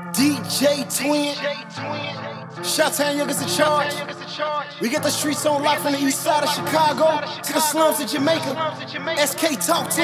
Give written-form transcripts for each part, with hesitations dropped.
DJ Twin. Shot-Town Youngers in charge. We get the streets on lock from the east side of Chicago to the slums of Jamaica. SK, talk to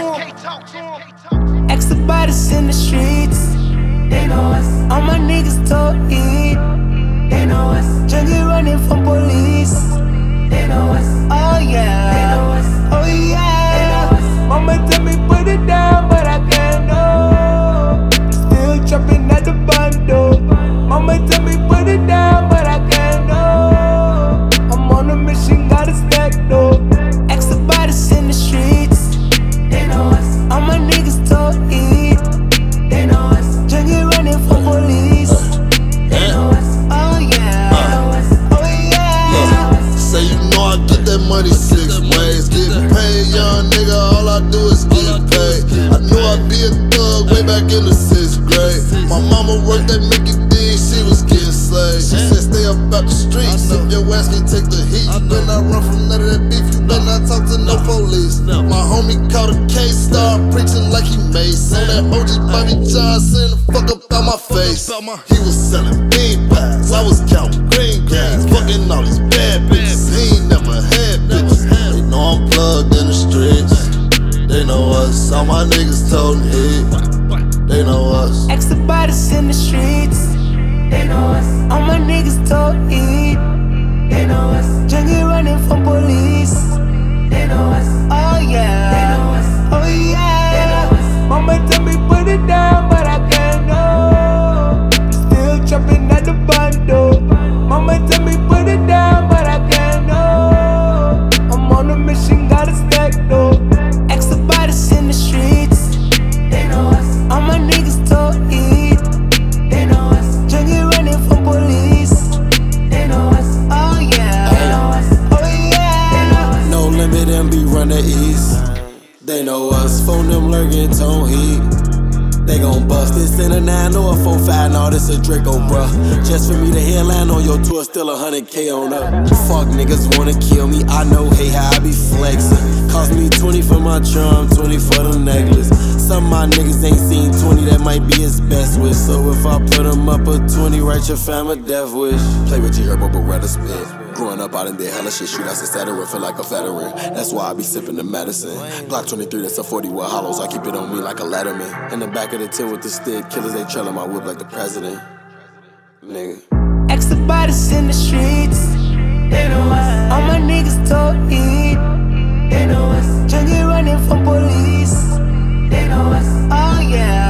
him. Ask the bodies in the streets. They know us. All my niggas told it. They know us. Junkie running from police. They know us. Oh yeah. They know us. Oh yeah. They know us. Mama tell me put it down, but I can't know. Still trapping at the bando. Mama tell me put it down, but I can't know. I'm on a mission, gotta stack though. Ask the bodies in the streets. They know us. All my niggas told it. They know us. Junkie running from police. They know us. Oh yeah. They know us. Oh yeah. Say you know I get that money 6 ways. Get paid, young nigga, all I do is get paid. I knew I'd be a thug way back in the 6th grade. My mama worked at Mickey D, she was getting slayed. She said stay up out the streets, if your ass can take the heat. You better not run from none of that beef, you better not talk to no police. My homie caught a case, started preaching like he made. So that OG Bobby Johnson, fuck up out my face. He was selling bean pies, I was counting green grass. Fucking all these bad bitches, he ain't never had bitches. They know I'm plugged in the streets. They know us, all my niggas told me. They know us. Ask the bodies in the streets. They know us. All my niggas told it. They know us. Junkie running from police. They know us. Oh yeah. They know us. Oh yeah. They know us. Mama tell me put it down, but I can't know. Still trapping at the bando. Mama tell me put it down, but I can't know. I'm on a mission, gotta stack though. Ask the bodies in the streets. They know us. All my niggas told it. They know us. Junkie running from police. They know us. Oh yeah. They know us. Oh yeah. They know us. No limit and be run the east. They know us. Phone them lurking, tone heat. They gon' bust this in a 9 or a 4-5. Now this a Draco, bruh. Just for me to headline on your tour, still 100K on up. Fuck niggas wanna kill me. I know, hey, how I be flexin'. Cost me 20 for my charm, 20 for the necklace. Some of my niggas ain't seen 20, that might be his best wish. So if I put him up a 20, write your fam a death wish. Play with G-Herbo, but rather spit. Growing up out in there, hella shit, shoot out since Saturday, feel like a veteran. That's why I be sipping the medicine. Glock 23, that's a 40 with hollows, I keep it on me like a Letterman. In the back of the tent with the stick, killers they trailing my whip like the president. Nigga. Ask the bodies in the streets. They know us. All my niggas told it. They know us. Junkie running from police. They know us. Oh yeah.